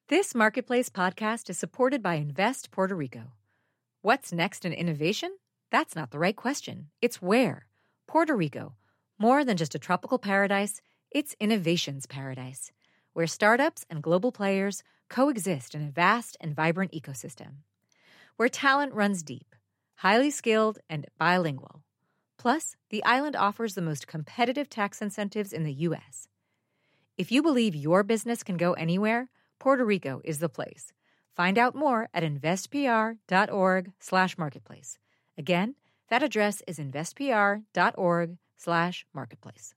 This Marketplace podcast is supported by Invest Puerto Rico. What's next in innovation? That's not the right question. It's where. Puerto Rico. More than just a tropical paradise, it's innovation's paradise, where startups and global players coexist in a vast and vibrant ecosystem. Where talent runs deep, highly skilled, and bilingual. Plus, the island offers the most competitive tax incentives in the U.S. If you believe your business can go anywhere, Puerto Rico is the place. Find out more at investpr.org/marketplace. Again, that address is investpr.org/marketplace.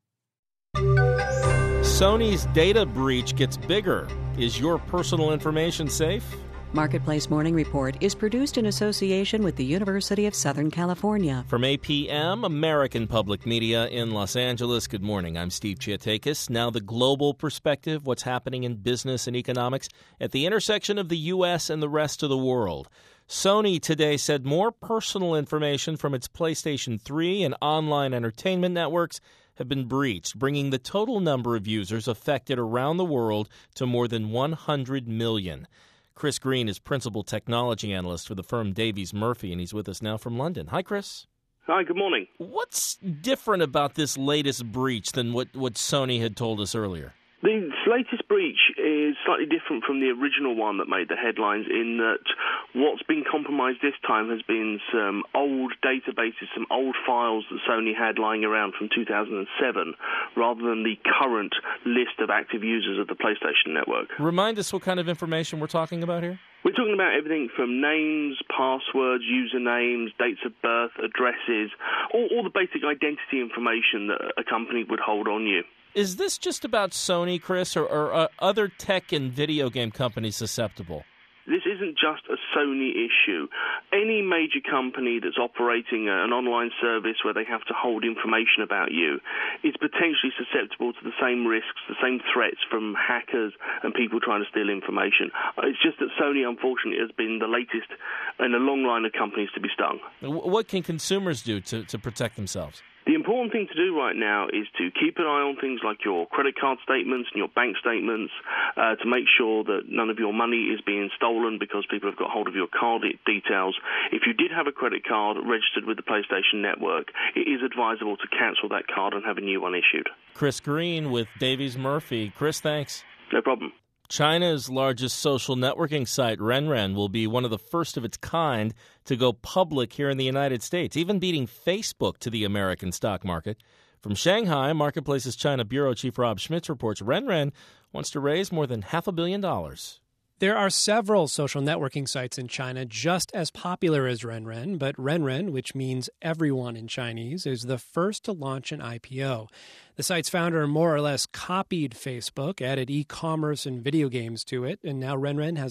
Sony's data breach gets bigger. Is your personal information safe? Marketplace Morning Report is produced in association with the University of Southern California. From APM, American Public Media in Los Angeles, good morning. I'm Steve Chiatakis. Now the global perspective, what's happening in business and economics at the intersection of the U.S. and the rest of the world. Sony today said more personal information from its PlayStation 3 and online entertainment networks have been breached, bringing the total number of users affected around the world to more than 100 million. Chris Green is Principal Technology Analyst for the firm Davies Murphy, and he's with us now from London. Hi, Chris. Hi, good morning. What's different about this latest breach than what Sony had told us earlier? The latest breach is slightly different from the original one that made the headlines in that what's been compromised this time has been some old databases, some old files that Sony had lying around from 2007, rather than the current list of active users of the PlayStation Network. Remind us what kind of information we're talking about here? We're talking about everything from names, passwords, usernames, dates of birth, addresses, all the basic identity information that a company would hold on you. Is this just about Sony, Chris, or are other tech and video game companies susceptible? This isn't just a Sony issue. Any major company that's operating an online service where they have to hold information about you is potentially susceptible to the same risks, the same threats from hackers and people trying to steal information. It's just that Sony, unfortunately, has been the latest in a long line of companies to be stung. What can consumers do to protect themselves? The important thing to do right now is to keep an eye on things like your credit card statements and your bank statements to make sure that none of your money is being stolen because people have got hold of your card details. If you did have a credit card registered with the PlayStation Network, it is advisable to cancel that card and have a new one issued. Chris Green with Davies Murphy. Chris, thanks. No problem. China's largest social networking site, RenRen, will be one of the first of its kind to go public here in the United States, even beating Facebook to the American stock market. From Shanghai, Marketplace's China Bureau Chief Rob Schmitz reports RenRen wants to raise more than $500 million. There are several social networking sites in China just as popular as RenRen, but RenRen, which means everyone in Chinese, is the first to launch an IPO. The site's founder more or less copied Facebook, added e-commerce and video games to it, and now RenRen has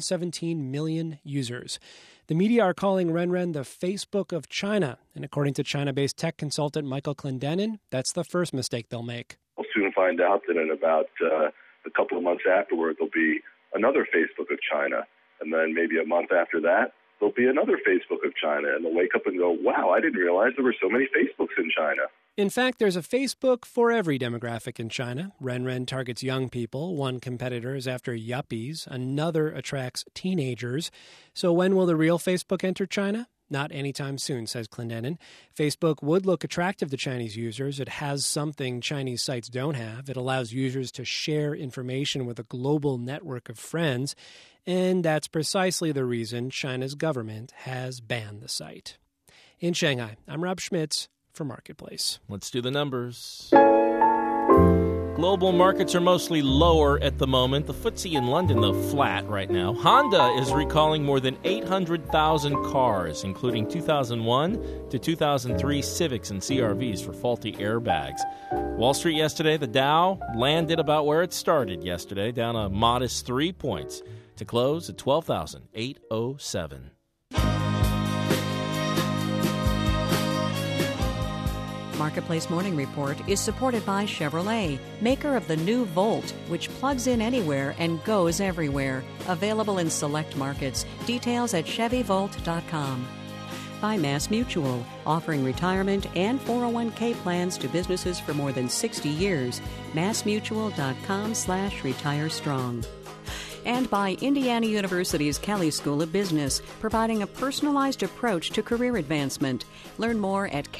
117 million users. The media are calling RenRen the Facebook of China, and according to China-based tech consultant Michael Clendenin, that's the first mistake they'll make. We'll soon find out that in about a couple of months afterward, there'll be another Facebook of China, and then maybe a month after that, there'll be another Facebook of China, and they'll wake up and go, wow, I didn't realize there were so many Facebooks in China. In fact, there's a Facebook for every demographic in China. RenRen targets young people. One competitor is after yuppies. Another attracts teenagers. So when will the real Facebook enter China? Not anytime soon, says Clendenin. Facebook would look attractive to Chinese users. It has something Chinese sites don't have. It allows users to share information with a global network of friends. And that's precisely the reason China's government has banned the site. In Shanghai, I'm Rob Schmitz for Marketplace. Let's do the numbers. Global markets are mostly lower at the moment. The FTSE in London, though, flat right now. Honda is recalling more than 800,000 cars, including 2001 to 2003 Civics and CR-Vs for faulty airbags. Wall Street yesterday, the Dow landed about where it started yesterday, down a modest 3 points to close at 12,807. Marketplace Morning Report is supported by Chevrolet, maker of the new Volt, which plugs in anywhere and goes everywhere. Available in select markets. Details at ChevyVolt.com. By MassMutual, offering retirement and 401k plans to businesses for more than 60 years. MassMutual.com/retirestrong. And by Indiana University's Kelley School of Business, providing a personalized approach to career advancement. Learn more at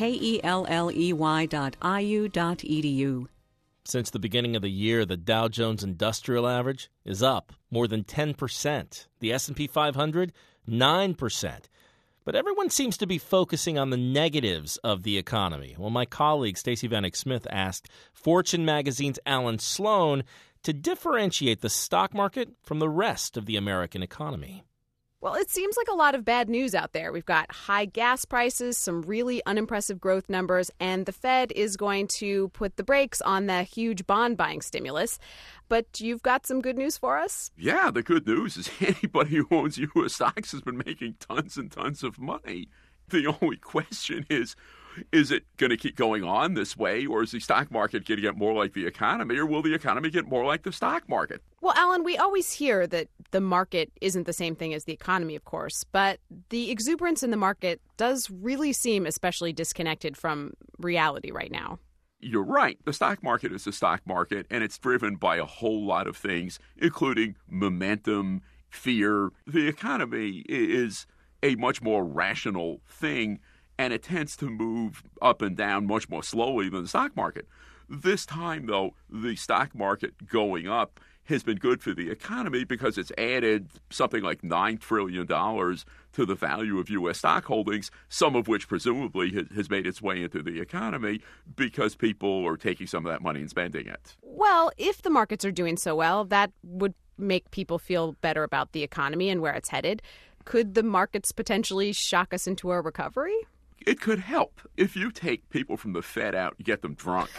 kelley.iu.edu. Since the beginning of the year, the Dow Jones Industrial Average is up more than 10%. The S&P 500, 9%. But everyone seems to be focusing on the negatives of the economy. Well, my colleague Stacey Vanek Smith asked Fortune magazine's Alan Sloan to differentiate the stock market from the rest of the American economy. Well, it seems like a lot of bad news out there. We've got high gas prices, some really unimpressive growth numbers, and the Fed is going to put the brakes on the huge bond buying stimulus. But you've got some good news for us? Yeah, the good news is anybody who owns U.S. stocks has been making tons and tons of money. The only question is it going to keep going on this way, or is the stock market going to get more like the economy, or will the economy get more like the stock market? Well, Alan, we always hear that the market isn't the same thing as the economy, of course, but the exuberance in the market does really seem especially disconnected from reality right now. You're right. The stock market is the stock market, and it's driven by a whole lot of things, including momentum, fear. The economy is a much more rational thing, and it tends to move up and down much more slowly than the stock market. This time, though, the stock market going up has been good for the economy because it's added something like $9 trillion to the value of U.S. stock holdings, some of which presumably has made its way into the economy because people are taking some of that money and spending it. Well, if the markets are doing so well, that would make people feel better about the economy and where it's headed. Could the markets potentially shock us into a recovery? It could help. If you take people from the Fed out and get them drunk,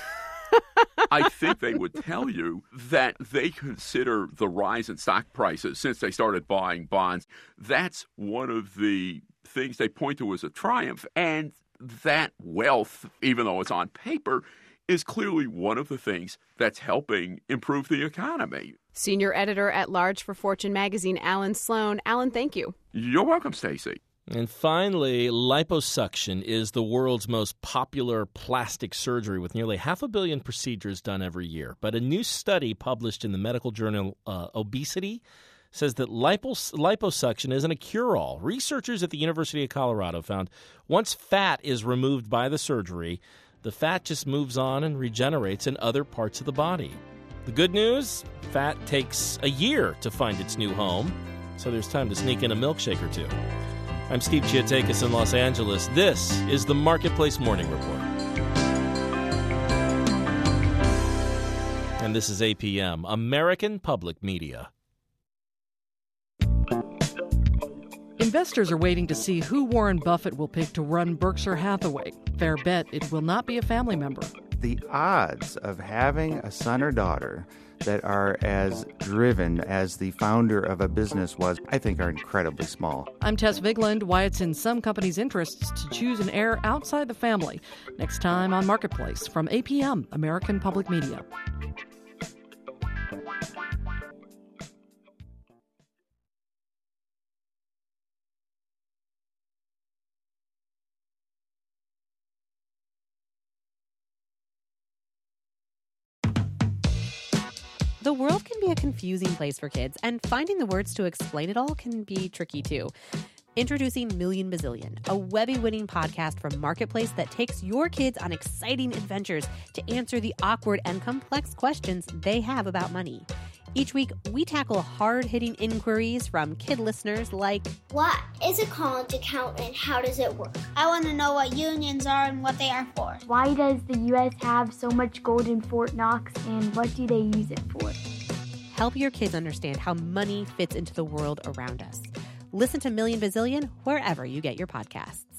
I think they would tell you that they consider the rise in stock prices since they started buying bonds. That's one of the things they point to as a triumph. And that wealth, even though it's on paper, is clearly one of the things that's helping improve the economy. Senior editor at large for Fortune magazine, Alan Sloan. Alan, thank you. You're welcome, Stacey. And finally, liposuction is the world's most popular plastic surgery with nearly 500 million procedures done every year. But a new study published in the medical journal Obesity says that liposuction isn't a cure-all. Researchers at the University of Colorado found once fat is removed by the surgery, the fat just moves on and regenerates in other parts of the body. The good news, fat takes a year to find its new home, so there's time to sneak in a milkshake or two. I'm Steve Chiatakis in Los Angeles. This is the Marketplace Morning Report. And this is APM, American Public Media. Investors are waiting to see who Warren Buffett will pick to run Berkshire Hathaway. Fair bet it will not be a family member. The odds of having a son or daughter that are as driven as the founder of a business was, I think, are incredibly small. I'm Tess Vigland. Why it's in some companies' interests to choose an heir outside the family. Next time on Marketplace from APM, American Public Media. The world can be a confusing place for kids, and finding the words to explain it all can be tricky too. Introducing Million Bazillion, a Webby-winning podcast from Marketplace that takes your kids on exciting adventures to answer the awkward and complex questions they have about money. Each week, we tackle hard-hitting inquiries from kid listeners like, what is a college account and how does it work? I want to know what unions are and what they are for. Why does the U.S. have so much gold in Fort Knox and what do they use it for? Help your kids understand how money fits into the world around us. Listen to Million Bazillion wherever you get your podcasts.